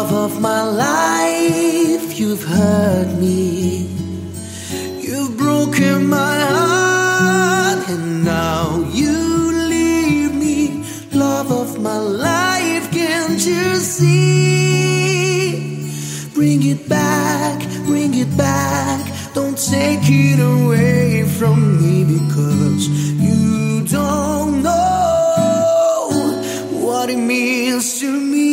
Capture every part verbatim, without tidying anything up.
Love of my life, you've hurt me. You've broken my heart, and now you leave me. Love of my life, can't you see? Bring it back, bring it back. Don't take it away from me, because you don't know what it means to me.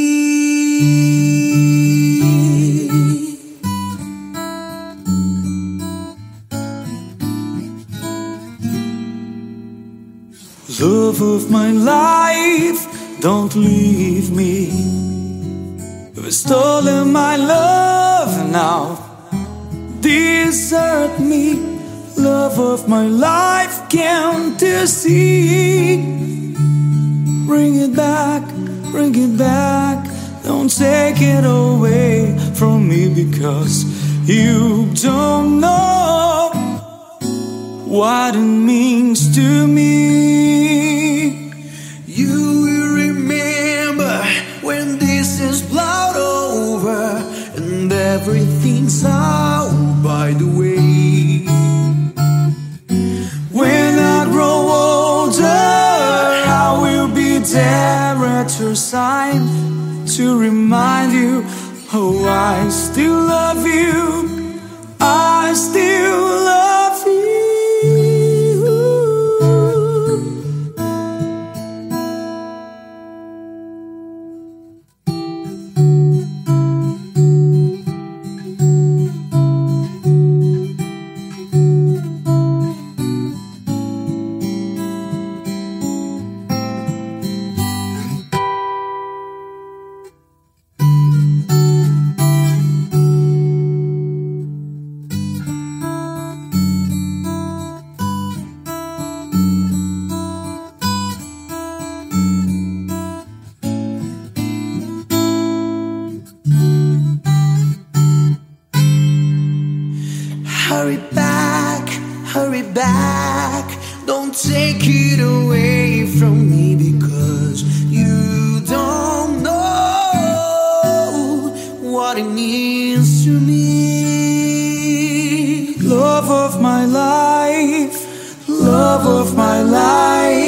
Love of my life, don't leave me. You've stolen my love, now desert me. Love of my life, can't you see? Bring it back, bring it back. Don't take it away from me, because you don't know what it means to me. You will remember when this is plowed over and everything's out by the way. When I grow older, I will be there at your side to remind you, oh, I still love you. I still love you. Hurry back, hurry back. Don't take it away from me, because you don't know what it means to me. Love of my life, love of my life.